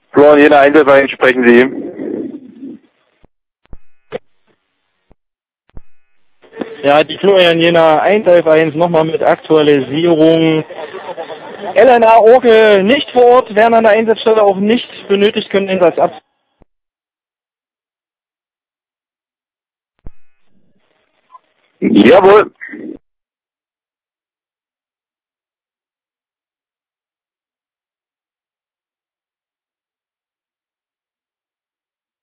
Florian Jena 111, sprechen Sie. Ja, die Florian Jena 111 nochmal mit Aktualisierung. LNA Orkel nicht vor Ort, werden an der Einsatzstelle auch nicht benötigt, können Einsatz ab. Jawohl.